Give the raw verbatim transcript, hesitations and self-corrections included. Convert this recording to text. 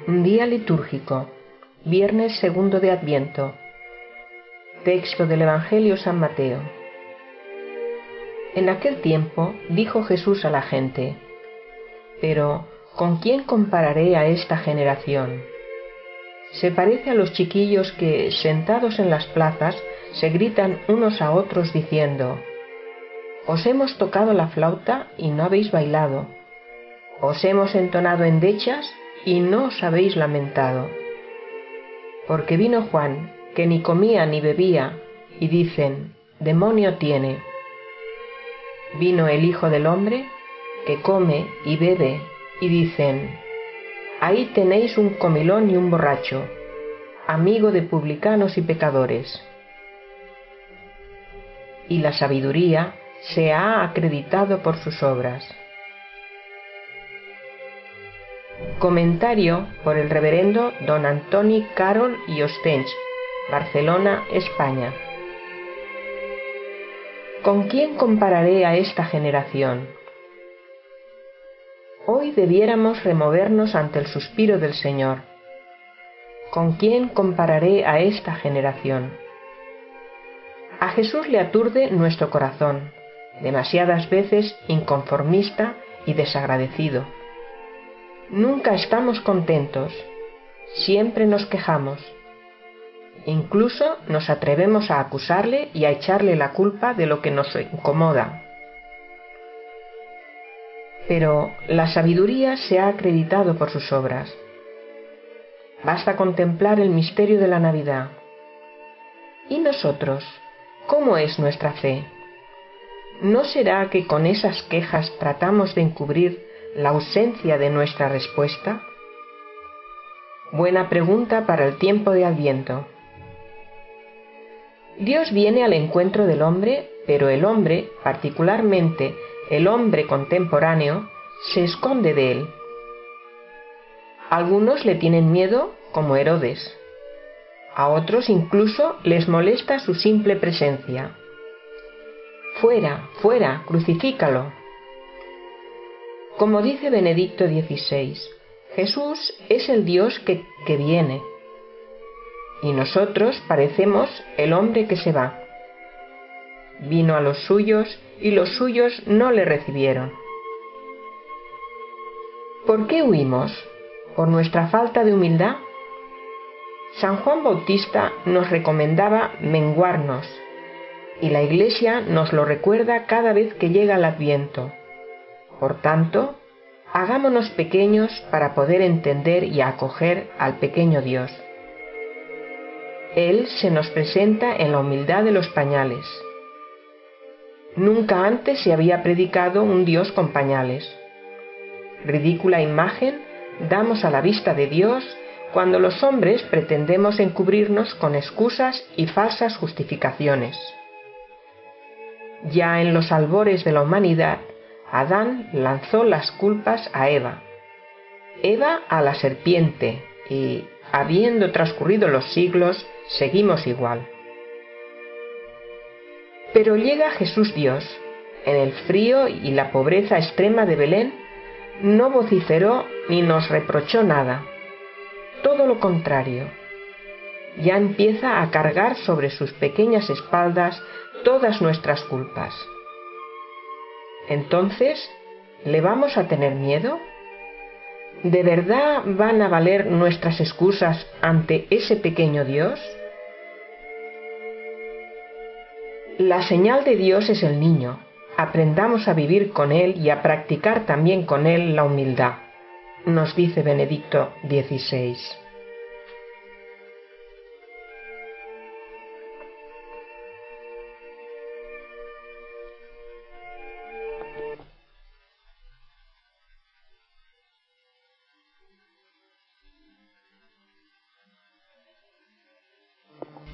Día litúrgico, viernes segundo de Adviento. Texto del Evangelio San Mateo. En aquel tiempo dijo Jesús a la gente: Pero, ¿con quién compararé a esta generación? Se parece a los chiquillos que, sentados en las plazas, se gritan unos a otros diciendo: Os hemos tocado la flauta y no habéis bailado. Os hemos entonado endechas y no os habéis lamentado. Porque vino Juan, que ni comía ni bebía, y dicen: demonio tiene. Vino el Hijo del Hombre, que come y bebe, y dicen: ahí tenéis un comilón y un borracho, amigo de publicanos y pecadores. Y la sabiduría se ha acreditado por sus obras. Comentario por el reverendo don Antoni Carol i Ostench, Barcelona, España. ¿Con quién compararé a esta generación? Hoy debiéramos removernos ante el suspiro del Señor. ¿Con quién compararé a esta generación? A Jesús le aturde nuestro corazón, demasiadas veces inconformista y desagradecido. Nunca estamos contentos, siempre nos quejamos. Incluso nos atrevemos a acusarle y a echarle la culpa de lo que nos incomoda. Pero la sabiduría se ha acreditado por sus obras. Basta contemplar el misterio de la Navidad. ¿Y nosotros? ¿Cómo es nuestra fe? ¿No será que con esas quejas tratamos de encubrir la ausencia de nuestra respuesta? Buena pregunta para el tiempo de Adviento. Dios viene al encuentro del hombre, pero el hombre, particularmente el hombre contemporáneo, se esconde de él. Algunos le tienen miedo, como Herodes. A otros incluso les molesta su simple presencia. Fuera, fuera, crucifícalo. Como dice Benedicto dieciséis, Jesús es el Dios que, que viene, y nosotros parecemos el hombre que se va. Vino a los suyos y los suyos no le recibieron. ¿Por qué huimos? ¿Por nuestra falta de humildad? San Juan Bautista nos recomendaba menguarnos, y la Iglesia nos lo recuerda cada vez que llega el Adviento. Por tanto, hagámonos pequeños para poder entender y acoger al pequeño Dios. Él se nos presenta en la humildad de los pañales. Nunca antes se había predicado un Dios con pañales. Ridícula imagen damos a la vista de Dios cuando los hombres pretendemos encubrirnos con excusas y falsas justificaciones. Ya en los albores de la humanidad, Adán lanzó las culpas a Eva, Eva a la serpiente, y, habiendo transcurrido los siglos, seguimos igual. Pero llega Jesús Dios. En el frío y la pobreza extrema de Belén, no vociferó ni nos reprochó nada. Todo lo contrario. Ya empieza a cargar sobre sus pequeñas espaldas todas nuestras culpas. Entonces, ¿le vamos a tener miedo? ¿De verdad van a valer nuestras excusas ante ese pequeño Dios? La señal de Dios es el niño. Aprendamos a vivir con él y a practicar también con él la humildad, nos dice Benedicto dieciséis.